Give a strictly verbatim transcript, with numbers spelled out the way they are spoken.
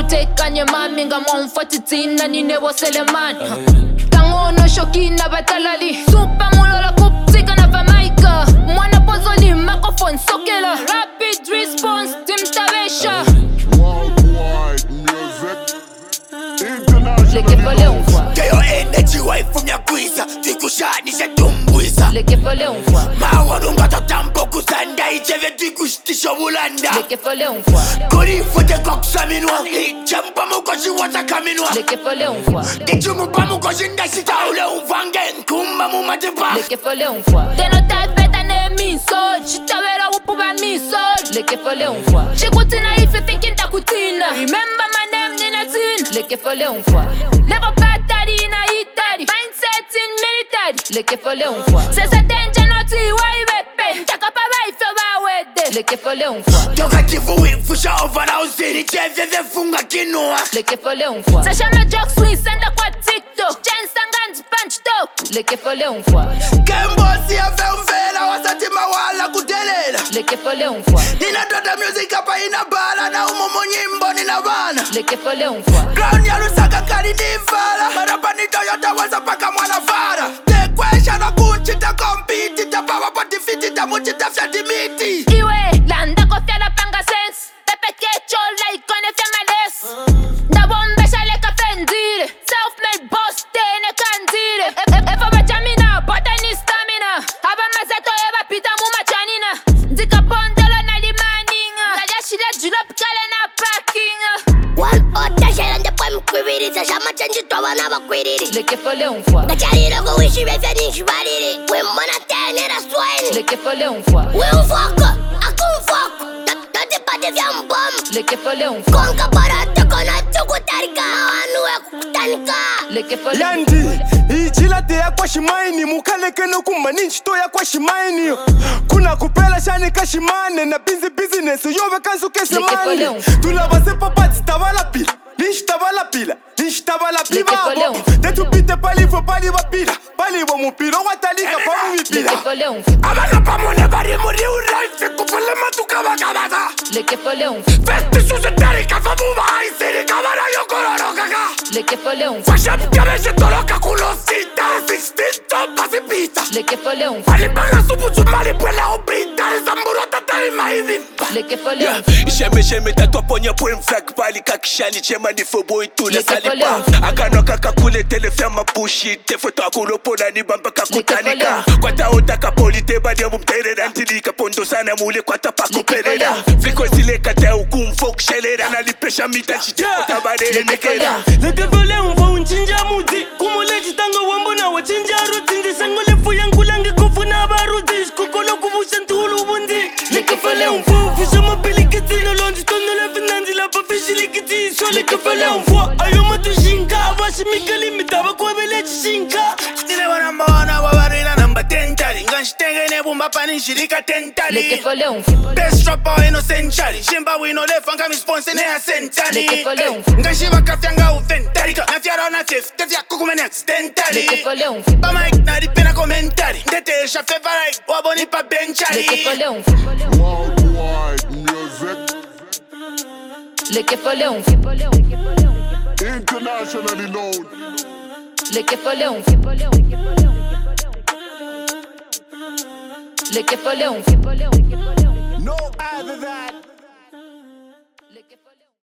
utekanye mami ngamomfatitina ninewo selemani Tangono shokina batalali Super mulola kuptika na vamaika Mwana pozoli microphone sokela Rapid response Tim Tabesha Worldwide music International. Leke pale on voit Get your energy away from your quiza Tikushanisha tumbuisa Leke pale on voit Mawadunga tatampo kusanda Icheve tikustisho bulanda Leke pale on voit Kuri fote koksa minwa Champa mukoshi wata kaminwa Leke pale on voit Dichumu pa mukoshi ndasita ule uvange Nkumba mumatepa Leke pale on voit Denota beta ne miso Chitawera upuba miso Leke pale on voit Chikutina if you thinking takutina Remember my name nina tin Leke pale on voit Never bad daddy in a hit daddy Mindset in military Leke pale on voit C'est sa danger noti wai wepe Chaka pa bai fe ba wede Leke pale on voit Toka kifu wifusha ovana usiri Cheve ve funga kinua Leke pale on voit Sasha me jokes we senda kwa TikTok Chance and punch talk Leke pale on voit Kembosi ya femvela wasati mawala kudelela Leke pale on voit Nina dota music hapa ina bala Na umumu nyimbo nina bana Leke pale on voit Crown ya lusaka kari nivala Marapa ni Toyota waza paka mwana vara Tekwesha na kunchita kompiti Tapawa pati fiti tamuchita fya dimiti Iwe, landa kofia la panga sense Pepe kecho la ikone females Da bombe shale ka fendire Self-made boss tene kandire Efa bachamina, bota ni stamina Haba mazeto eba pita muma chanina Ndika pondolo na limaninga Kaja shile julop kale na parkinga One ota shela ndepo mkwibiri Sashama chanji towa na bakwiriri Leke pale on voit Gachariro go wishi befe nishibariri Wimona tenera swine Leke pale on voit Wimfoko, akumfoko Tati pati vya mbomu Leke pale on voit Konka parate kona tukutarika Anuwe kukutanika Leke pale Yandi, ichilate ya kwa shimaini Mukaleke no kumaninchito ya kwa shimaini Kuna kupela shani kashimane Na busy business yove kansu kese Leke pale mani on voit Tulabase papati tabala pila Nish tabala pila Nish tabala pila Leke pale on voit Detu pite pali fo pali wa pila Pali wa mupila watalika pa mu Leke mipila pale on voit Abana pamone bari muri uraife Kupule matuka wakabata Leke pale on voit Festi susetari kafamu maisiri Kamara yokororo kaka Leke pale on voit Fasha mkabeshe toloka kulosita Sixtito pasipita Leke pale on voit Alipanga subuchu malipwela obita Zamburo tatari maizimpa Leke pale on voit Isheme sheme tatwa ponye point flag Pali kakishani chema ni fobo itule Leke pale salipa on voit Akano kaka kule telefema pushi Tefoto akulo pona ni bamba kakutanika Kwata otaka polite badi mumtere Rantilika pondo sana mule kwa tapa kuperera Fliko zile kate ukumfok shelera Nalipesha mita chite kutabare nekera Leke pale unfa unchinja muti Kumule chitanga wambona wachinja ruti Ndisango lefu yangu lange kufuna baruti Kukolo kubusha ntulu bundi Leke pale unfa Fisha mapili kiti Nolonji tono lefi nanzi la pa fishi likiti So leke pale unfa Ayo matu shinka Abashi mikali mitaba kwa bele chishinka Stile wanamba wana wabarina namba tentari Nganshitenge ne bumba pani shirika tentari Leke pale on voit Best rapper innocentary Shimba wino lefa nga mi sponsor ne ya sentari Leke pale on voit Ngashiva kafya nga ufentari Nafyara na fifth Tefya kukumene accidentally Leke pale on voit Pa mic na dipena commentary Ndete sha favorite Waboni pa benchari Leke pale on voit Worldwide music Leke pale on voit Internationally known. Leke pale on voit Leke pale on voit No other than